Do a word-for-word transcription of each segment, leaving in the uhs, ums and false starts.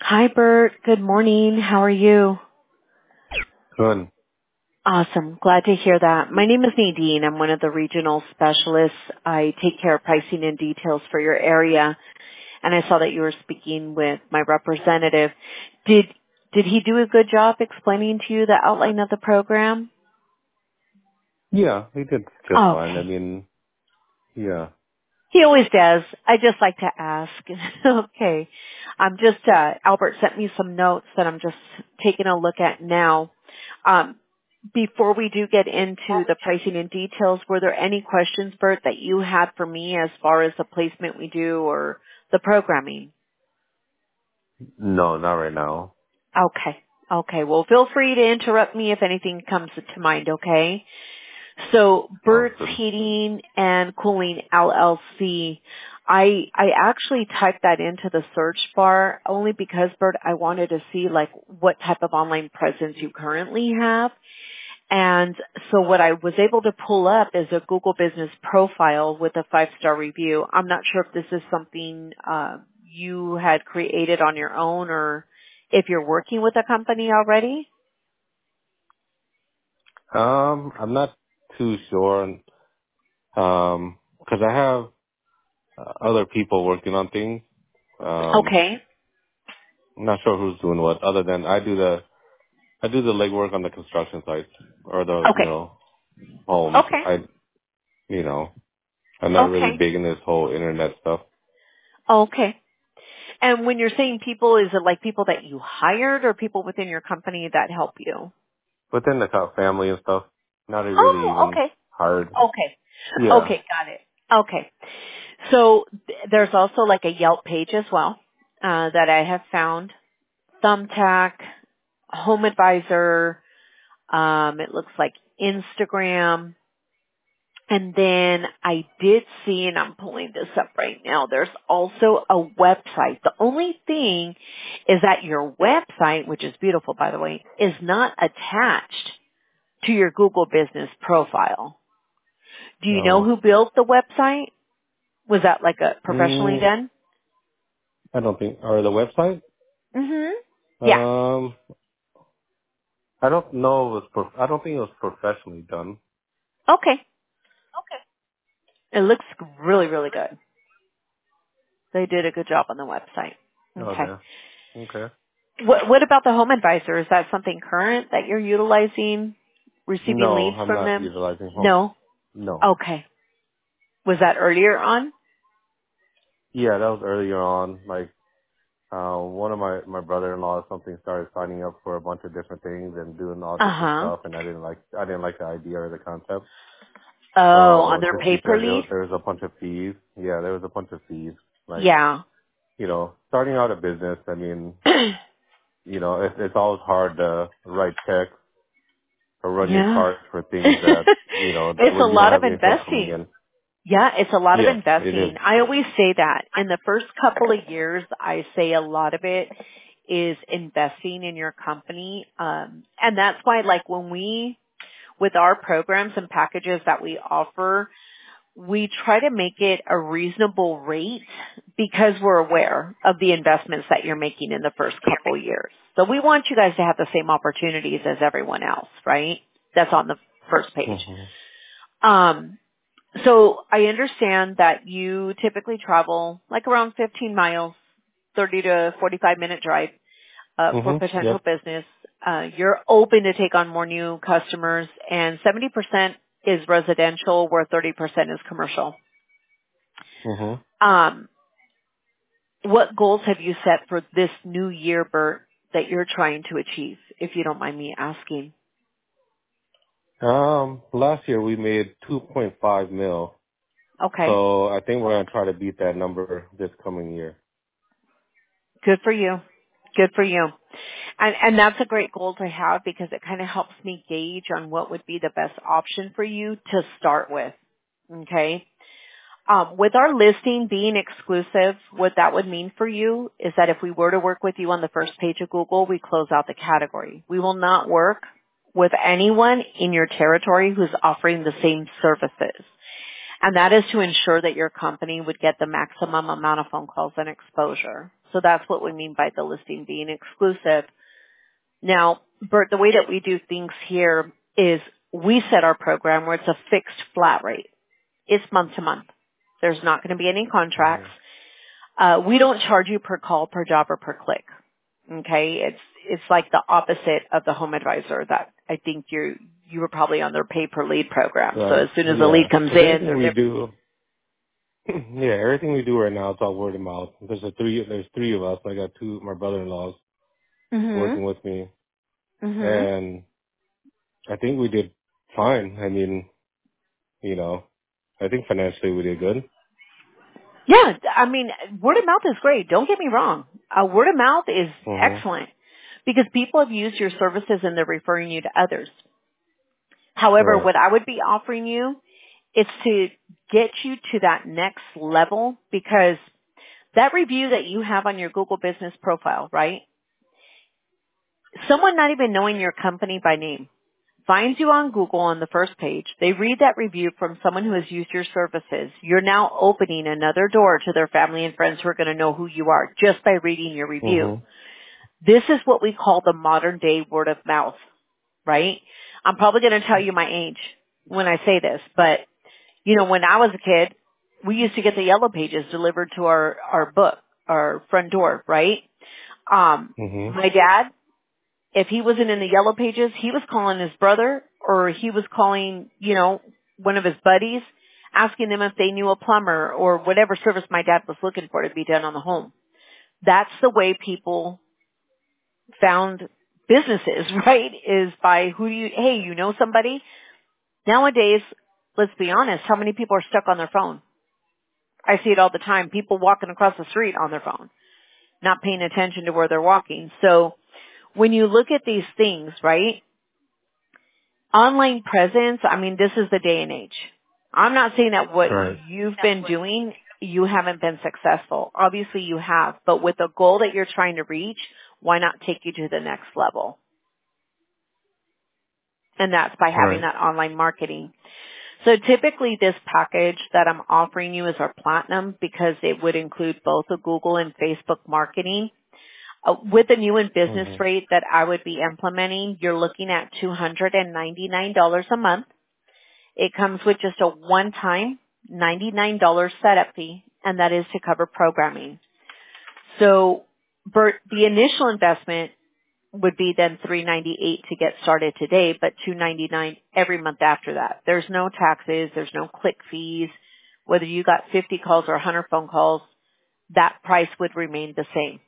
Hi, Bert. Good morning. How are you? Good. Awesome. Glad to hear that. My name is Nadine. I'm one of the regional specialists. I take care of pricing and details for your area, and I saw that you were speaking with my representative. Did did he do a good job explaining to you the outline of the program? Yeah, he did just fine. I Okay. mean, yeah. He always does. I just like to ask. Okay. I'm just, uh, Albert sent me some notes that I'm just taking a look at now. Um, before we do get into the pricing and details, were there any questions, Bert, that you had for me as far as the placement we do or the programming? No, not right now. Okay. Okay. Well, feel free to interrupt me if anything comes to mind, okay? So Sounds Burt's good. Heating and Cooling L L C, I I actually typed that into the search bar only because, Bert, I wanted to see like what type of online presence you currently have. And so what I was able to pull up is a Google Business profile with a five-star review. I'm not sure if this is something uh, you had created on your own or if you're working with a company already. Um, I'm not too sure, um, because I have uh, other people working on things. Um, Okay. I'm not sure who's doing what, other than I do the I do the legwork on the construction sites or the you Okay. know homes. Okay. I you know I'm not really Okay. big in this whole internet stuff. Okay. And when you're saying people, is it like people that you hired or people within your company that help you? Within the co- family and stuff, not really Oh, even okay. hard. Okay. Yeah. Okay, got it. Okay. So th- there's also like a Yelp page as well uh, that I have found. Thumbtack, Home Advisor, um, it looks like Instagram. And then I did see, and I'm pulling this up right now, there's also a website. The only thing is that your website, which is beautiful by the way, is not attached to your Google business profile. Do you know No. who built the website? Was that like a professionally Mm, done? I don't think, or the website. Mm-hmm. Yeah. Um, I don't know. If it was. Prof- I don't think it was professionally done. Okay. It looks really, really good. They did a good job on the website. Okay. Okay. Okay. What, what about the Home Advisor? Is that something current that you're utilizing, receiving No, leads I'm from not them? utilizing home. No? No. Okay. Was that earlier on? Yeah, that was earlier on. Like, uh, one of my my brother-in-law or something started signing up for a bunch of different things and doing all different Uh-huh. stuff, and I didn't like I didn't like the idea or the concept. Oh, on So their just paper because there, lead? was- there was a bunch of fees. Yeah, there was a bunch of fees. Like, Yeah. you know, starting out a business. I mean, you know, it's it's always hard to write checks or run your yeah. cards for things that, you know, It's a where you don't lot of have income coming investing. in. Yeah, it's a lot of Yes, it is. investing. I always say that. In the first couple of years, I say a lot of it is investing in your company. Um, and that's why, like, when we, with our programs and packages that we offer, we try to make it a reasonable rate because we're aware of the investments that you're making in the first couple of years. So we want you guys to have the same opportunities as everyone else, right? That's on the first page. Mhm. Um, so I understand that you typically travel like around fifteen miles, thirty to forty-five minute drive uh, for Mhm. potential Yep. business. Uh, you're open to take on more new customers, and seventy percent is residential, where thirty percent is commercial. Mhm. Um, what goals have you set for this new year, Bert, that you're trying to achieve, if you don't mind me asking? Um, last year we made two point five mil, Okay, so I think we're gonna try to beat that number this coming year. good for you. Good for you. And, and that's a great goal to have because it kind of helps me gauge on what would be the best option for you to start with. Okay. Um, with our listing being exclusive, what that would mean for you is that if we were to work with you on the first page of Google, we close out the category. We will not work with anyone in your territory who's offering the same services. And that is to ensure that your company would get the maximum amount of phone calls and exposure. So that's what we mean by the listing being exclusive. Now, Bert, the way that we do things here is we set our program where it's a fixed flat rate. It's month to month. There's not going to be any contracts. Uh, we don't charge you per call, per job, or per click. Okay? It's, it's like the opposite of the Home Advisor that I think you you were probably on their pay per lead program. Right. So as soon as Yeah. the lead comes in, Everything they're we never, do, yeah, everything we do right now, it's all word of mouth. There's a three, there's three of us. I got two, my brother-in-laws mhm, working with me, mhm. and I think we did fine. I mean, you know, I think financially we did good. Yeah, I mean, word of mouth is great. Don't get me wrong. Uh, word of mouth is Mhm. excellent because people have used your services and they're referring you to others. However, Right. what I would be offering you is to get you to that next level because that review that you have on your Google business profile, right? Someone not even knowing your company by name finds you on Google on the first page. They read that review from someone who has used your services. You're now opening another door to their family and friends who are going to know who you are just by reading your review. Mhm. This is what we call the modern day word of mouth, right? I'm probably going to tell you my age when I say this, but you know, when I was a kid, we used to get the yellow pages delivered to our, our book, our front door, right? Um, Mhm. my dad, if he wasn't in the yellow pages, he was calling his brother or he was calling, you know, one of his buddies, asking them if they knew a plumber or whatever service my dad was looking for to be done on the home. That's the way people found businesses, right? Is by who do you, hey, you know somebody? Nowadays, let's be honest, how many people are stuck on their phone? I see it all the time. People walking across the street on their phone, not paying attention to where they're walking. So when you look at these things, right, online presence, I mean, this is the day and age. I'm not saying that what Right. you've been doing, you haven't been successful. Obviously you have, but with the goal that you're trying to reach, why not take you to the next level? And that's by having Right. that online marketing. So typically this package that I'm offering you is our platinum because it would include both the Google and Facebook marketing. Uh, with the new in business Mhm. rate that I would be implementing, you're looking at two hundred ninety-nine dollars a month. It comes with just a one-time ninety-nine dollars setup fee, and that is to cover programming. So, Bert, the initial investment would be then three hundred ninety-eight dollars to get started today, but two hundred ninety-nine dollars every month after that. There's no taxes, there's no click fees. Whether you got fifty calls or one hundred phone calls, that price would remain the same.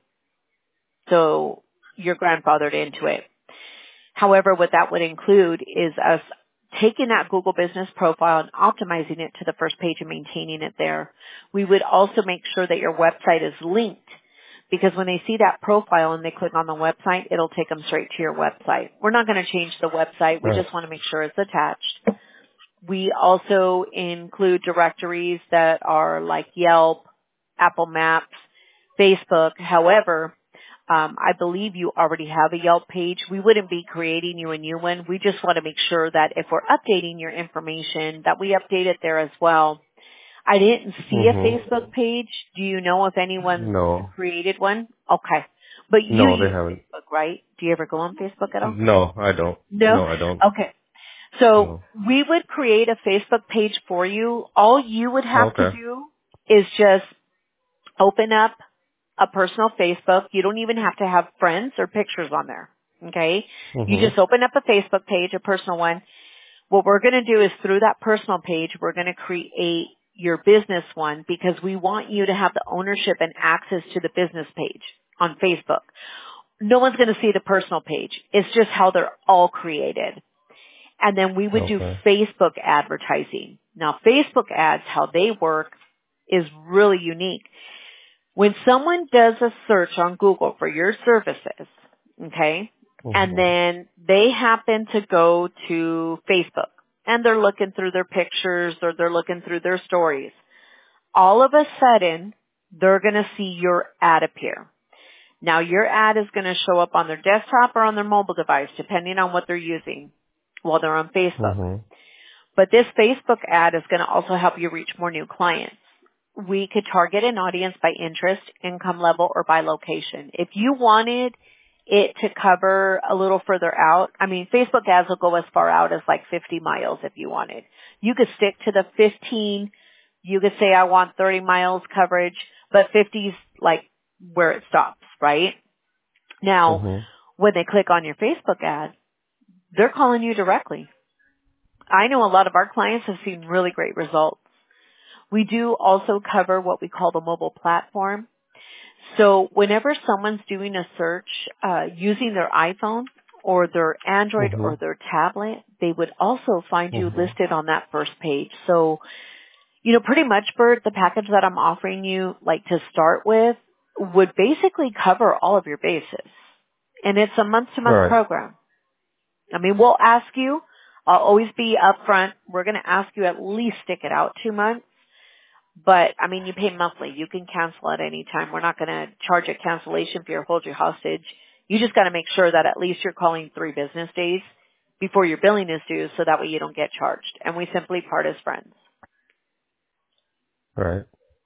So you're grandfathered into it. However, what that would include is us taking that Google business profile and optimizing it to the first page and maintaining it there. We would also make sure that your website is linked because when they see that profile and they click on the website, it'll take them straight to your website. We're not going to change the website. We Right. just want to make sure it's attached. We also include directories that are like Yelp, Apple Maps, Facebook. However, um, I believe you already have a Yelp page. We wouldn't be creating you a new one. We just want to make sure that if we're updating your information, that we update it there as well. I didn't see a Facebook Mhm. page. Do you know if anyone No. created one? Okay. But you No, they use haven't. Facebook, right? Do you ever go on Facebook at all? No, I don't. No? No, I don't. Okay. So No. we would create a Facebook page for you. All you would have to Okay. do is just open up a personal Facebook. You don't even have to have friends or pictures on there. Okay? You Mhm. just open up a Facebook page, a personal one. What we're going to do is through that personal page, we're going to create your business one because we want you to have the ownership and access to the business page on Facebook. No one's going to see the personal page. It's just how they're all created. And then we would do Okay. Facebook advertising. Now, Facebook ads, how they work is really unique. When someone does a search on Google for your services, okay, and Mhm. then they happen to go to Facebook and they're looking through their pictures or they're looking through their stories, all of a sudden, they're going to see your ad appear. Now, your ad is going to show up on their desktop or on their mobile device, depending on what they're using while they're on Facebook. Mhm. But this Facebook ad is going to also help you reach more new clients. We could target an audience by interest, income level, or by location. If you wanted it to cover a little further out, I mean, Facebook ads will go as far out as like fifty miles if you wanted. You could stick to the fifteen. You could say, I want thirty miles coverage, but fifty is like where it stops, right? Now, Mhm. when they click on your Facebook ad, they're calling you directly. I know a lot of our clients have seen really great results. We do also cover what we call the mobile platform. So whenever someone's doing a search uh, using their iPhone or their Android or Mhm. their tablet, they would also find you Mhm. listed on that first page. So, you know, pretty much, Bert, the package that I'm offering you, like to start with, would basically cover all of your bases. And it's a month-to-month Right. program. I mean, we'll ask you, I'll always be upfront, we're going to ask you at least stick it out two months. But, I mean, you pay monthly. You can cancel at any time. We're not going to charge a cancellation fee or hold you hostage. You just got to make sure that at least you're calling three business days before your billing is due so that way you don't get charged. And we simply part as friends. Right.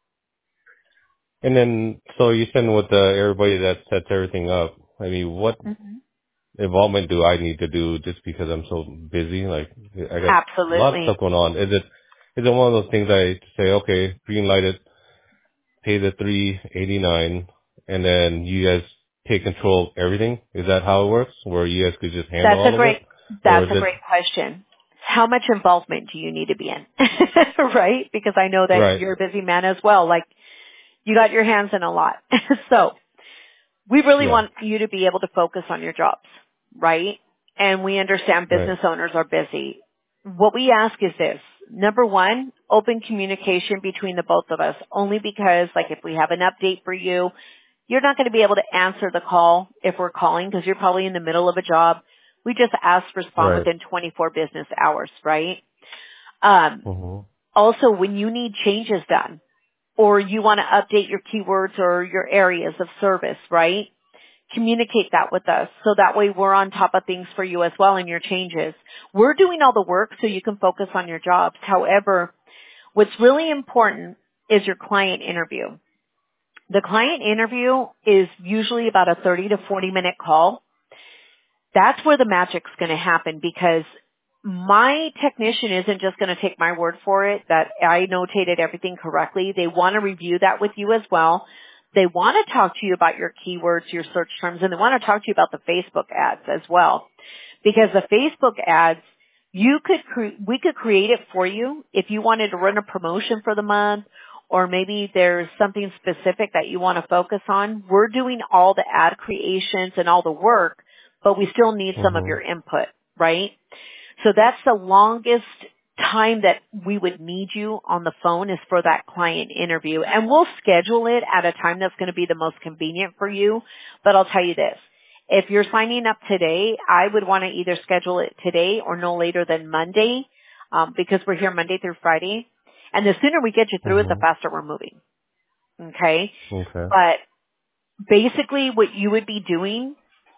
And then, so you said with the everybody that sets everything up. I mean, what hmm involvement do I need to do just because I'm so busy? Like, I got a lot of Absolutely. stuff going on. Is it is it one of those things I say, okay, green light it, pay the three eighty nine, and then you guys take control of everything? Is that how it works? Where you guys could just handle That's a all of great, it, or that's is a it great question. How much involvement do you need to be in? Right? Because I know that right? you're a busy man as well. Like, you got your hands in a lot. So, we really Yeah. want you to be able to focus on your jobs, right? And we understand Right. business owners are busy. What we ask is this. Number one, open communication between the both of us, only because, like, if we have an update for you, you're not going to be able to answer the call if we're calling because you're probably in the middle of a job. We just ask to respond Right. within twenty-four business hours, right? Um, Mhm. also, when you need changes done or you want to update your keywords or your areas of service, right? Communicate that with us so that way we're on top of things for you as well in your changes. We're doing all the work so you can focus on your jobs. However, what's really important is your client interview. The client interview is usually about a thirty to forty minute call. That's where the magic's going to happen because my technician isn't just going to take my word for it that I notated everything correctly. They want to review that with you as well. They want to talk to you about your keywords, your search terms, and they want to talk to you about the Facebook ads as well. Because the Facebook ads, you could cre- we could create it for you if you wanted to run a promotion for the month or maybe there's something specific that you want to focus on. We're doing all the ad creations and all the work, but we still need some of Mhm. your input, right? So that's the longest time that we would need you on the phone is for that client interview. And we'll schedule it at a time that's going to be the most convenient for you. But I'll tell you this. If you're signing up today, I would want to either schedule it today or no later than Monday um, because we're here Monday through Friday. And the sooner we get you through it, the Mhm. faster we're moving. Okay? Okay. But basically what you would be doing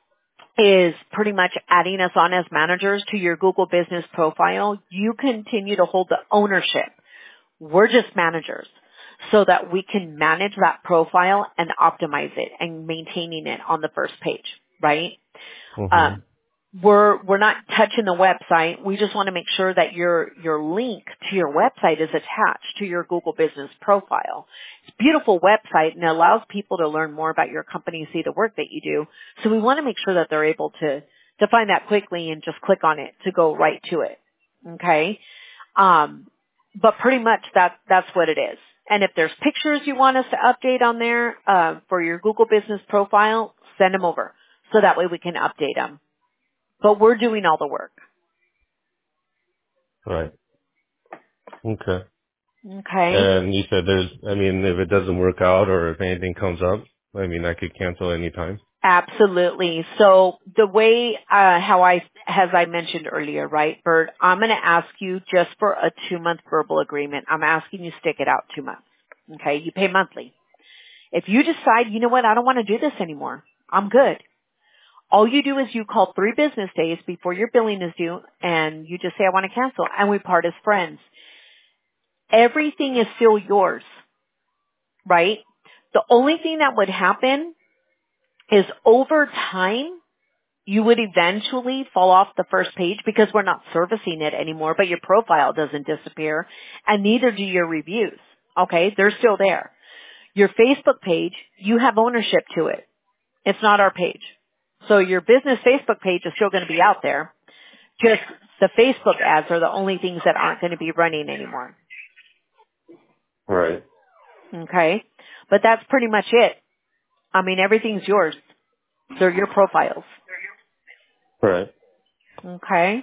is pretty much adding us on as managers to your Google business profile. You continue to hold the ownership. We're just managers so that we can manage that profile and optimize it and maintaining it on the first page, right? Mhm. Um, we're we're not touching the website. We just want to make sure that your your link to your website is attached to your Google business profile. It's a beautiful website and it allows people to learn more about your company and see the work that you do. So we want to make sure that they're able to to find that quickly and just click on it to go right to it. Okay? Um, but pretty much that that's what it is. And if there's pictures you want us to update on there uh, for your Google business profile, send them over so that way we can update them. But we're doing all the work. Right. Okay. Okay? And you said there's, I mean, if it doesn't work out or if anything comes up, I mean, I could cancel anytime. Absolutely. So the way, uh, how I, as I mentioned earlier, right, Bert, I'm going to ask you just for a two month verbal agreement. I'm asking you stick it out two months. Okay? You pay monthly. If you decide, you know what, I don't want to do this anymore. I'm good. All you do is you call three business days before your billing is due, and you just say, I want to cancel, and we part as friends. Everything is still yours, right? The only thing that would happen is over time, you would eventually fall off the first page because we're not servicing it anymore, but your profile doesn't disappear, and neither do your reviews. Okay? They're still there. Your Facebook page, you have ownership to it. It's not our page. So your business Facebook page is still going to be out there. Just the Facebook ads are the only things that aren't going to be running anymore. Right. Okay? But that's pretty much it. I mean, everything's yours. They're your profiles. Right. Okay?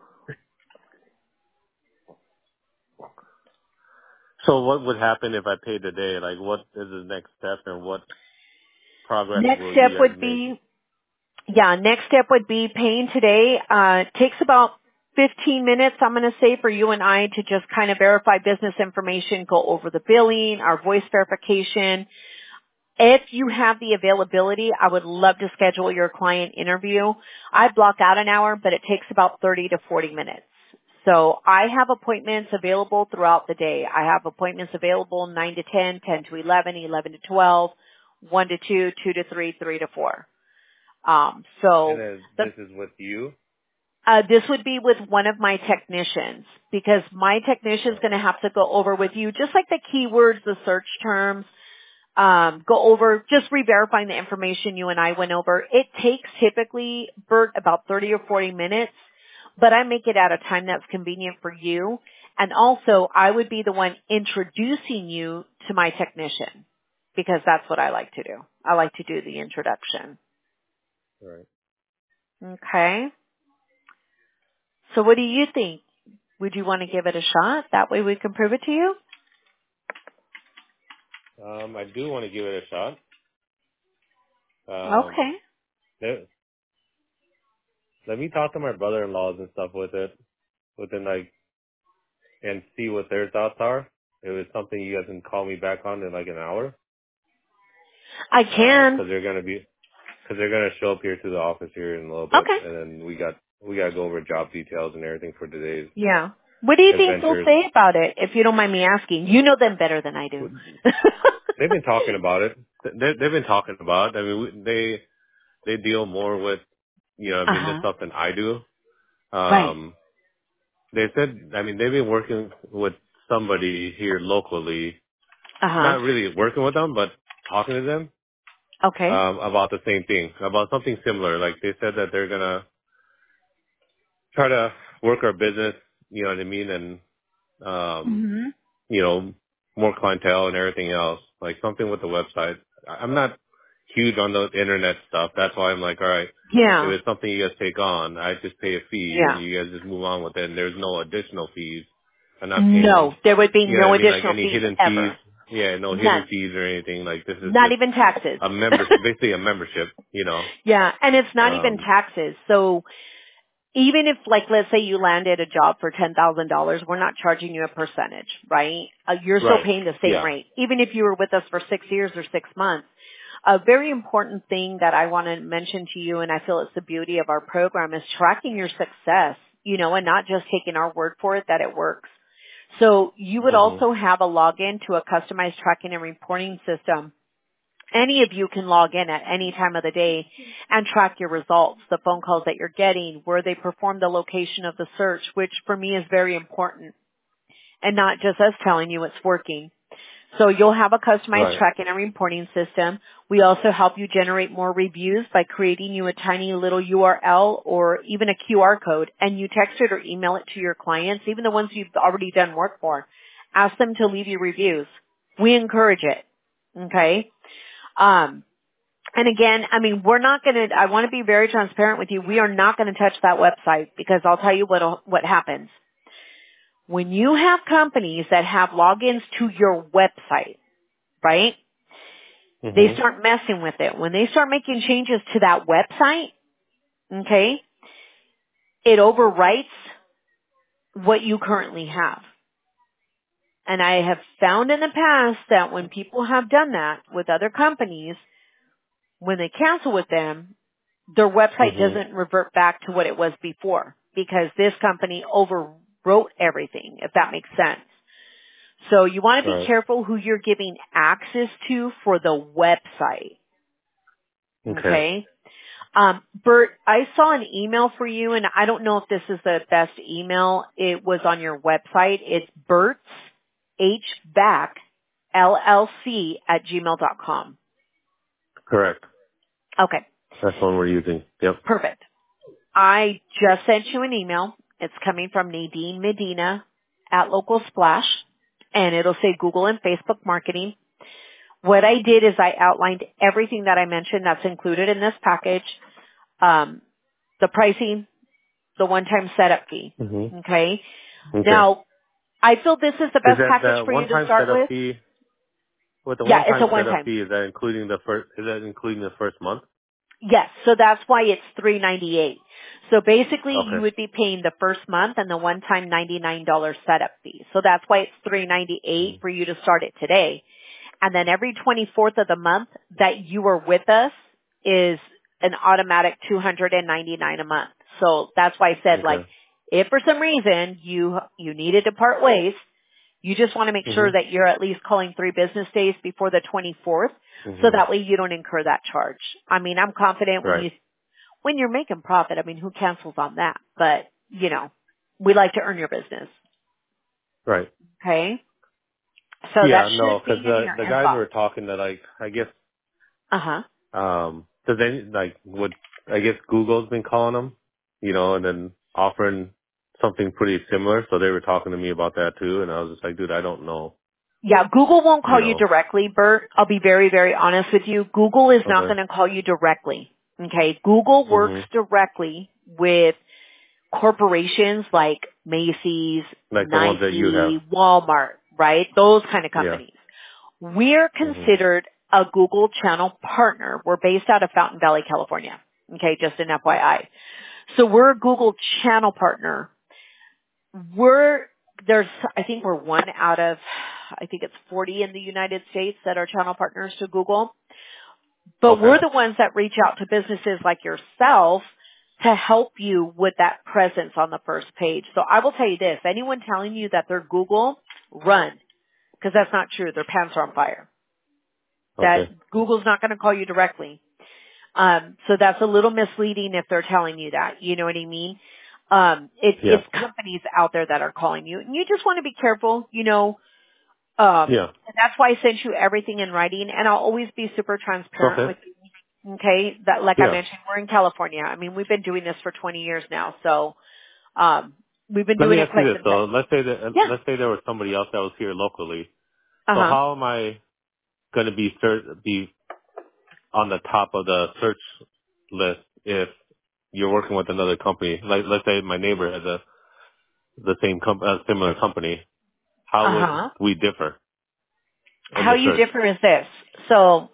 So what would happen if I paid today? Like, what is the next step, and what progress Next will step you guys would make? be, yeah, next step would be paying today. Uh, takes about fifteen minutes, I'm going to say, for you and I to just kind of verify business information, go over the billing, our voice verification. If you have the availability, I would love to schedule your client interview. I block out an hour, but it takes about thirty to forty minutes. So I have appointments available throughout the day. I have appointments available nine to ten, ten to eleven, eleven to twelve, one to two, two to three, three to four. Um, And so then the this is with you? uh, this would be with one of my technicians because my technician's going to have to go over with you just like the keywords, the search terms, um, go over, just re-verifying the information you and I went over. It takes typically, Bert, about thirty or forty minutes, but I make it at a time that's convenient for you. And also, I would be the one introducing you to my technician because that's what I like to do. I like to do the introduction. Right. Okay. So what do you think? Would you want to give it a shot? That way we can prove it to you? Um, I do want to give it a shot. Um, Okay. let, let me talk to my brother-in-laws and stuff with it, within like, and see what their thoughts are. If it's something you guys can call me back on in like an hour, I Um, can. cause they're gonna be, cause they're gonna show up here to the office here in a little bit, Okay. and then we got, we gotta go over job details and everything for today's Yeah. What do you think they'll adventures. say about it, if you don't mind me asking? You know them better than I do. They've been talking about it. They, they've been talking about it. I mean, we, they, they deal more with, you know, I mean, this uh-huh. stuff than I do. Right. Um, they said, I mean, they've been working with somebody here locally, Uh-huh. not really working with them, but talking to them, Okay. um, about the same thing, about something similar. Like they said that they're gonna try to work our business, you know what I mean, and, um, hmm you know, more clientele and everything else, like something with the website. I- I'm not huge on the internet stuff. That's why I'm like, all right, if Yeah. it's something you guys take on, I just pay a fee and Yeah. you guys just move on with it, and there's no additional fees. I'm not paying, No, there would be you know no what I mean, like additional any fees hidden fees. ever. Yeah, no hidden None. fees or anything. Like this is Not just even taxes. a membership, basically a membership, you know. Yeah, and it's not even Um, taxes. So even if, like, let's say you landed a job for ten thousand dollars, we're not charging you a percentage, right? Uh, you're still right. paying the same Yeah. rate, even if you were with us for six years or six months. A very important thing that I want to mention to you, and I feel it's the beauty of our program, is tracking your success, you know, and not just taking our word for it that it works. So you would Mhm. also have a login to a customized tracking and reporting system. Any of you can log in at any time of the day and track your results, the phone calls that you're getting, where they perform the location of the search, which for me is very important, and not just us telling you it's working. So you'll have a customized Right. tracking and reporting system. We also help you generate more reviews by creating you a tiny little U R L or even a Q R code, and you text it or email it to your clients, even the ones you've already done work for. Ask them to leave you reviews. We encourage it. Okay? Um, and again, I mean, we're not going to, I want to be very transparent with you. We are not going to touch that website because I'll tell you what what happens. When you have companies that have logins to your website, right? They Mhm. start messing with it. When they start making changes to that website, okay, it overwrites what you currently have. And I have found in the past that when people have done that with other companies, when they cancel with them, their website Mhm. doesn't revert back to what it was before because this company overwrote everything, if that makes sense. So you want to be Right. careful who you're giving access to for the website. Okay. Okay? Um, Bert, I saw an email for you, and I don't know if this is the best email. It was on your website. It's Bert's H V A C L L C at gmail dot com. Correct. Okay, That's the one we're using. Yep. perfect. I just sent you an email. It's coming from Nadine Medina at Local Splash, and it'll say Google and Facebook marketing. What I did is I outlined everything that I mentioned that's included in this package, um, the pricing, the one-time setup fee. Mhm. Okay. Okay. Now, I feel this is the Is best that package the for you to one-time start setup with. fee? With the Yeah, it's a one-time setup one-time. fee, is that including the first? Is that including the first month? Yes, so that's why it's three ninety-eight. So basically, you Okay. would be paying the first month and the one-time ninety-nine dollars setup fee. So that's why it's three ninety-eight Mhm. for you to start it today. And then every twenty-fourth of the month that you are with us is an automatic two hundred ninety-nine a month. So that's why I said, like, Okay. if for some reason you you needed to part ways, you just want to make sure Mhm. that you're at least calling three business days before the twenty-fourth, so Mhm. that way you don't incur that charge. I mean, I'm confident when Right. you when you're making profit. I mean, who cancels on that? But you know, we like to earn your business. Right. Okay, so that Yeah. No, should be because in the your the guys inbox. were talking that like I guess Uh huh. um does any like would I guess Google's been calling them, you know, and then offering something pretty similar. So they were talking to me about that too, and I was just like, dude, I don't know, Yeah, Google won't you call you know. directly, Bert. I'll be very, very honest with you. Google is not Okay. going to call you directly. Okay, Google works Mhm. directly with corporations like Macy's, Like the ones that you have. Nike, Walmart, right? Those kind of Yeah. companies. We're Mhm. considered a Google channel partner. We're based out of Fountain Valley, California. Okay, just an F Y I. So we're a Google channel partner. We're, there's, I think we're one out of, I think it's forty in the United States that are channel partners to Google. But Okay. we're the ones that reach out to businesses like yourself to help you with that presence on the first page. So I will tell you this, anyone telling you that they're Google, run. Because that's not true. Their pants are on fire. That Okay. Google's not going to call you directly. Um, so that's a little misleading if they're telling you that. You know what I mean? Um, it, Yeah. it's companies out there that are calling you. And you just want to be careful, you know. Um, Yeah. and that's why I sent you everything in writing. And I'll always be super transparent Okay. with you. Okay? That, like I Yeah. mentioned, we're in California. I mean, we've been doing this for twenty years now. So, um, we've been Let doing me it ask you quite this some though. time. Let's say that Yeah. let's say there was somebody else that was here locally. So Uh-huh. how am I going to be ser- be on the top of the search list if you're working with another company? Like let's say my neighbor has a the same com- a similar company. How would Uh-huh. we differ in How the you search? differ is this. So,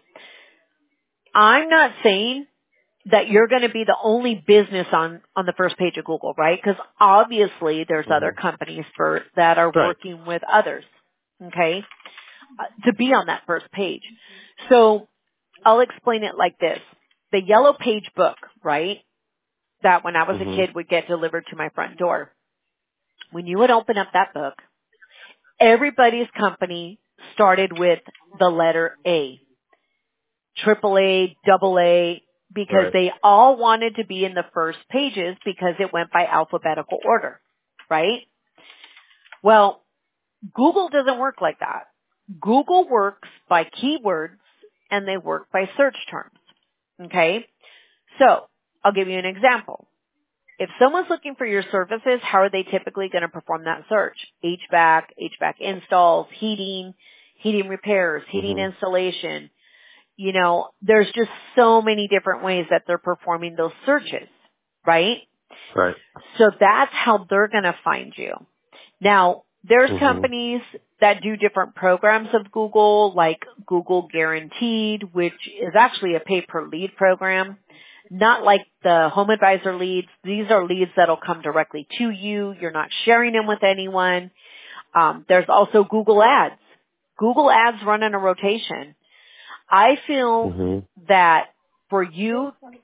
I'm not saying that you're going to be the only business on, on the first page of Google, right? Because obviously there's Hmm. other companies for, that are Right. working with others, okay, uh, to be on that first page. So I'll explain it like this. The yellow page book, right, that when I was a Hmm. kid would get delivered to my front door. When you would open up that book, everybody's company started with the letter A. Triple A, double A, because Right. they all wanted to be in the first pages because it went by alphabetical order, right? Well, Google doesn't work like that. Google works by keywords and they work by search terms, okay? So, I'll give you an example. If someone's looking for your services, how are they typically going to perform that search? H V A C, H V A C installs, heating, heating repairs, heating Hmm. installation. You know, there's just so many different ways that they're performing those searches, right? Right. So that's how they're going to find you. Now, there's Hmm. companies that do different programs of Google, like Google Guaranteed, which is actually a pay-per-lead program. Not like the Home Advisor leads. These are leads that'll come directly to you. You're not sharing them with anyone. Um, there's also Google Ads. Google Ads run in a rotation. I feel Hmm. that for you,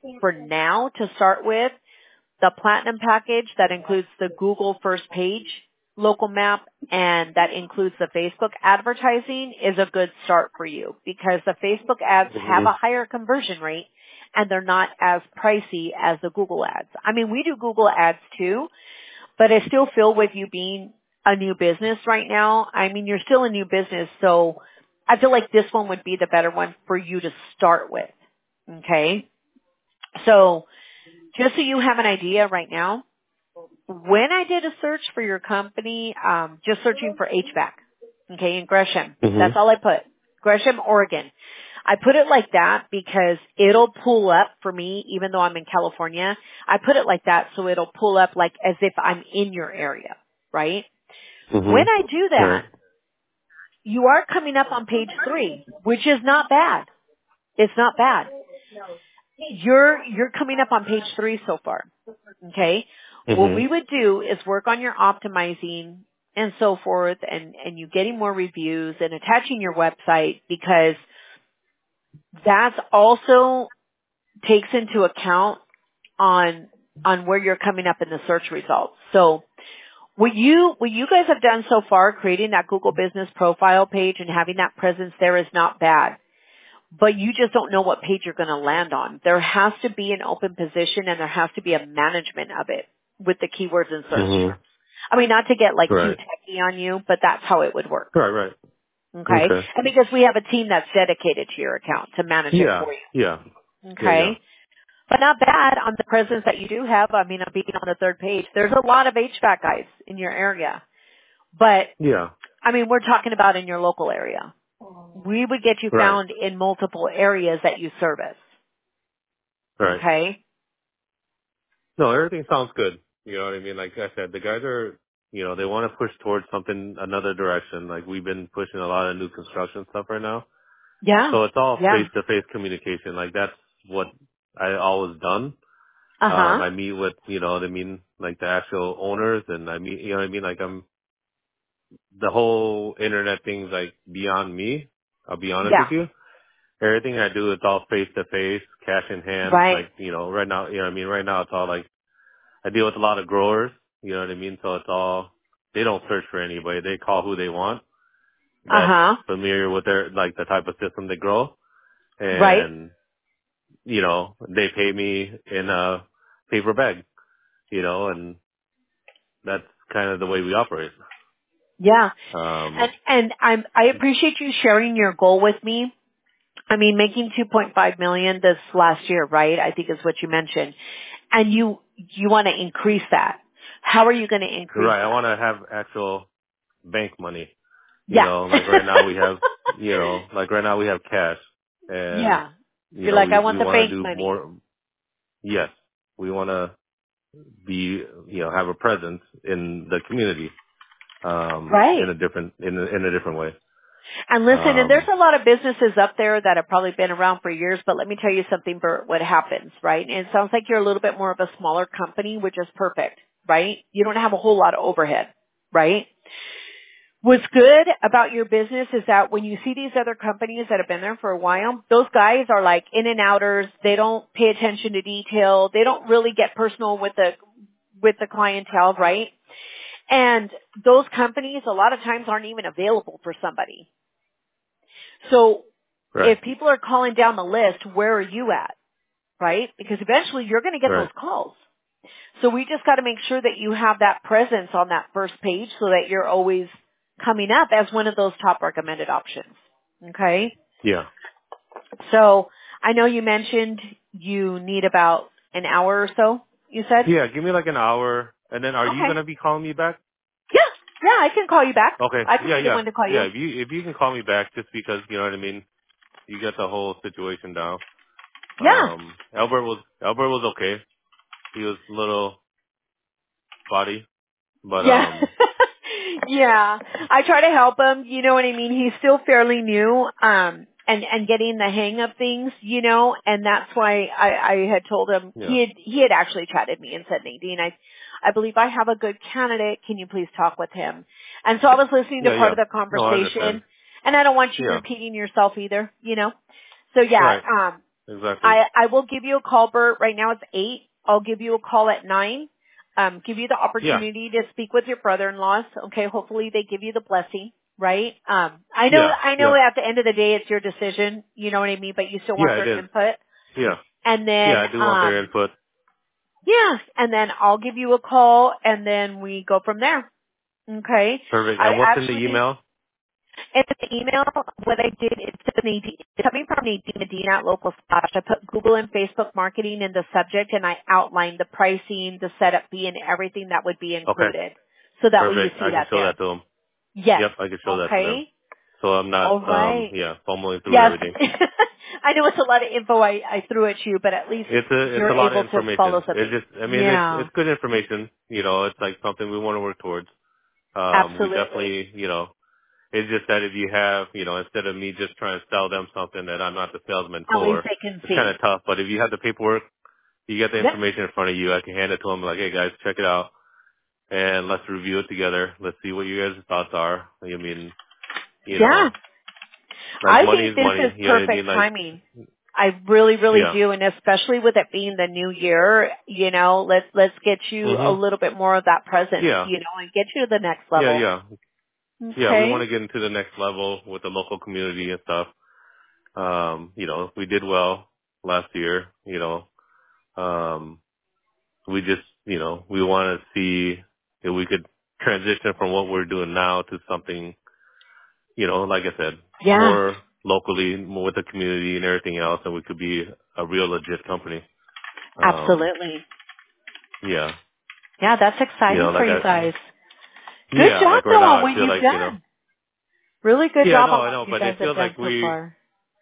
for now to start with, the Platinum package that includes the Google first page local map and that includes the Facebook advertising is a good start for you because the Facebook ads Mm-hmm. have a higher conversion rate and they're not as pricey as the Google ads. I mean, we do Google ads too, but I still feel with you being a new business right now, I mean, you're still a new business, so I feel like this one would be the better one for you to start with. Okay? So, just so you have an idea right now, when I did a search for your company, um, just searching for H V A C, okay, in Gresham, Mm-hmm. that's all I put. Gresham, Oregon. I put it like that because it'll pull up for me, even though I'm in California. I put it like that so it'll pull up like as if I'm in your area, right? Mm-hmm. When I do that, Right. you are coming up on page three, which is not bad. It's not bad. You're, you're coming up on page three so far. Okay? What we Mm-hmm. would do is work on your optimizing and so forth and, and you getting more reviews and attaching your website because that's also takes into account on, on where you're coming up in the search results. So what you, what you guys have done so far, creating that Google Business Profile page and having that presence there is not bad. But you just don't know what page you're going to land on. There has to be an open position and there has to be a management of it with the keywords and search Mm-hmm. terms. I mean, not to get like too Right. techy on you, but that's how it would work. Right, right. Okay? Okay. And because we have a team that's dedicated to your account to manage it Yeah. for you. Yeah. Yeah, yeah. Okay? But not bad on the presence that you do have. I mean, I'm being on the third page. There's a lot of H V A C guys in your area. But, Yeah. I mean, we're talking about in your local area. We would get you Right. found in multiple areas that you service. Right. Okay? No, everything sounds good. You know what I mean? Like I said, the guys are, you know, they want to push towards something, another direction. Like we've been pushing a lot of new construction stuff right now. Yeah. So it's all Yeah. face-to-face communication. Like that's what I always done. Um, Uh-huh. I meet with, you know what I mean, like the actual owners and I meet, you know what I mean? Like I'm, the whole internet thing's like beyond me. I'll be honest with Yeah. you. Everything I do, it's all face-to-face, cash in hand. Right. Like, you know, right now, you know what I mean? Right now it's all like, I deal with a lot of growers, you know what I mean? So it's all, they don't search for anybody. They call who they want that's Uh-huh. familiar with their, like the type of system they grow. Right. And, you know, they pay me in a paper bag, you know, and that's kind of the way we operate. Yeah. And, Um, and I'm, I appreciate you sharing your goal with me. I mean, making two point five million this last year, right? I think is what you mentioned. And you, you want to increase that. How are you going to increase right. I that? want to have actual bank money, you Yeah. know, like right now we have, you know, like right now we have cash and, Yeah. you You're know, like, we, I we want the want to bank do money. more. Yes. We want to be, you know, have a presence in the community, um, in Right. a different, in a, in a different way. And listen, and there's Um, a lot of businesses up there that have probably been around for years, but let me tell you something, Bert, what happens, right? And it sounds like you're a little bit more of a smaller company, which is perfect, right? You don't have a whole lot of overhead, right? What's good about your business is that when you see these other companies that have been there for a while, those guys are like in and outers. They don't pay attention to detail. They don't really get personal with the, with the clientele, right? And those companies a lot of times aren't even available for somebody. So right, if people are calling down the list, where are you at? Right? Because eventually you're going to get those right. calls. So we just got to make sure that you have that presence on that first page so that you're always coming up as one of those top recommended options. Okay? Yeah. So I know you mentioned you need about an hour or so, you said? Yeah. Give me like an hour. And then are you Okay. going to be calling me back? Yeah. Yeah, I can call you back. Okay. I can Yeah. be the Yeah. one to call Yeah. you. If you, if you can call me back just because, you know what I mean? You get the whole situation down. Yeah. Um, Albert was, Albert was okay. He was a little spotty, but, Yeah. um, Yeah. I try to help him, you know what I mean? He's still fairly new, um, and, and getting the hang of things, you know, and that's why I, I had told him, yeah. he had, he had actually chatted me and said, Nadine, I, I believe I have a good candidate. Can you please talk with him? And so I was listening to Yeah. part Yeah. of the No, I understand. conversation, and I don't want you Yeah. repeating yourself either, you know? So yeah, Right. um, exactly. I, I will give you a call, Bert. Right now it's eight. I'll give you a call at nine. Um, give you the opportunity yeah. to speak with your brother-in-laws. Okay, hopefully they give you the blessing, right? Um, I know, Yeah, I know yeah. at the end of the day it's your decision, you know what I mean, but you still want Yeah, it their is. input. Yeah. And then, Yeah, I do want their um, input. yeah, and then I'll give you a call and then we go from there. Okay. Perfect. I And what's in the actually, email? in the email, what I did, it's Nadine, it's coming from Nadine Medina at Local Slash. I put Google and Facebook marketing in the subject and I outlined the pricing, the setup fee, and everything that would be Okay. included. So that way you Perfect. see I can that show there. that to them. Yes. Yep, I can show that to them. Okay. So I'm not, All um, right. yeah, fumbling through Yes. everything. I know it's a lot of info I, I threw at you, but at least It's a, it's you're a lot of able to follow information. It's something. just, I mean, it's, Yeah. it's good information. You know, it's like something we want to work towards. Um, we Absolutely. definitely, you know, it's just that if you have, you know, instead of me just trying to sell them something that I'm not the salesman At least for, they can it's kind see. of tough. But if you have the paperwork, you get the Yep. information in front of you, I can hand it to them like, hey guys, check it out and let's review it together. Let's see what you guys' thoughts are. I mean, you Yeah. know, like I money think is this is money. You know what I mean? perfect Like, timing. I really, really yeah. do, and especially with it being the new year, you know, let's let's get you a Mhm. little bit more of that presence, Yeah. you know, and get you to the next Yeah, level. yeah. Yeah, we want to Okay. get into the next level with the local community and stuff. Um, you know, we did well last year, you know. Um, we just, you know, we want to see if we could transition from what we're doing now to something, you know, like I said, Yeah. more locally, more with the community and everything else, and we could be a real legit company. Um, Absolutely. yeah, Yeah, that's you exciting know, for like you I, guys. Good yeah, job like right though now on I what feel you've like, you know, done. Really good yeah, I job know, on I what know, you but guys it have feels done like so we, far.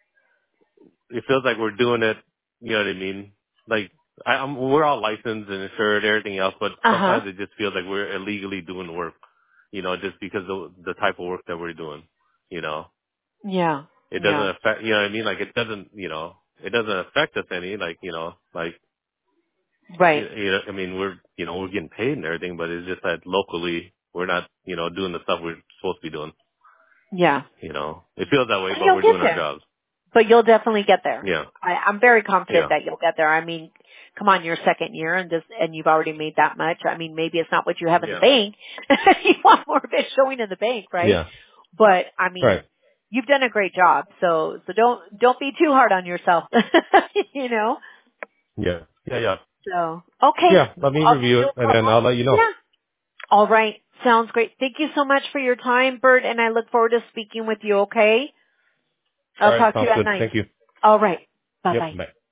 it feels like we're doing it, you know what I mean? Like, I, I'm, we're all licensed and insured, everything else, but Uh huh. sometimes it just feels like we're illegally doing work, you know, just because of the type of work that we're doing, you know. Yeah. It doesn't Yeah. affect, you know what I mean? Like, it doesn't, you know, it doesn't affect us any, like, you know, like, you, Right. you know, I mean, we're, you know, we're getting paid and everything, but it's just that locally, we're not, you know, doing the stuff we're supposed to be doing, Yeah. you know. It feels that way, But but you'll we're get doing our there. jobs. But you'll definitely get there. Yeah. I, I'm very confident Yeah. that you'll get there. I mean, come on, your second year and this, and you've already made that much. I mean, maybe it's not what you have in the Yeah. bank. You want more of it showing in the bank, right? Yeah. But I mean, Right. you've done a great job. So, so don't, don't be too hard on yourself. You know? Yeah. Yeah. Yeah. So, okay. Yeah. Let me I'll give review you it a and then I'll call. let you know. Yeah. All right. Sounds great. Thank you so much for your time, Bert, and I look forward to speaking with you, okay? All I'll right. talk to Sounds you at good. nine. Thank you. All right. Bye Yep. bye. Bye.